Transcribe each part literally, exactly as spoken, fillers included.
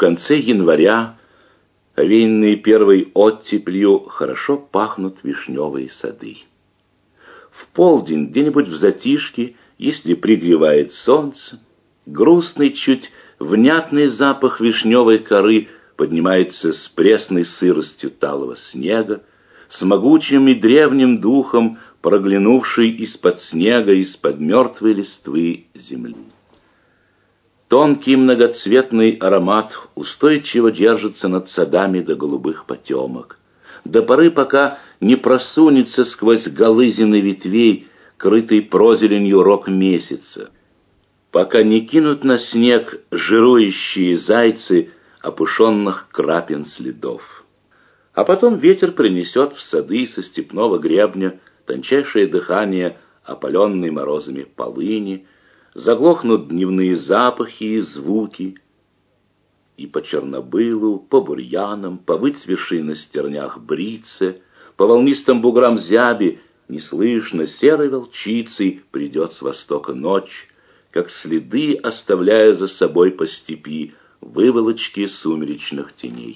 конце января, овеянные первой оттепелью, хорошо пахнут вишневые сады. В полдень, где-нибудь в затишке, если пригревает солнце, грустный, чуть внятный запах вишневой коры поднимается с пресной сыростью талого снега, с могучим и древним духом, проглянувший из-под снега, из-под мертвой листвы земли. Тонкий многоцветный аромат устойчиво держится над садами до голубых потемок, до поры, пока не просунется сквозь голызины ветвей, крытый прозеленью рог месяца, пока не кинут на снег жирующие зайцы опушенных крапин следов. А потом ветер принесет в сады со степного гребня тончайшее дыхание опаленной морозами полыни, заглохнут дневные запахи и звуки, и по чернобылу, по бурьянам, по выцвевшей на стернях брице, по волнистым буграм зяби неслышно серой волчицей придет с востока ночь, как следы оставляя за собой по степи выволочки сумеречных теней.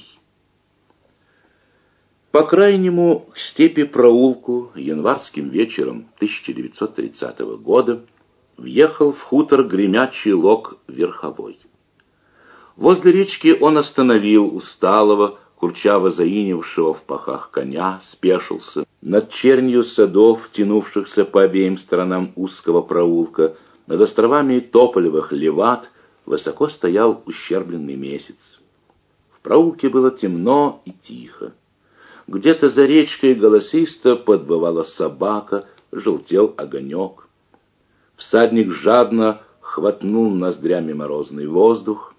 По крайнему к степи-проулку январским вечером тысяча девятьсот тридцатого года въехал в хутор гремячий лог верховой. Возле речки он остановил усталого, курчаво заинившего в пахах коня, спешился. Над чернью садов, тянувшихся по обеим сторонам узкого проулка, над островами тополевых леват, высоко стоял ущербленный месяц. В проулке было темно и тихо. Где-то за речкой голосисто подвывала собака, желтел огонек. Всадник жадно хватнул ноздрями морозный воздух.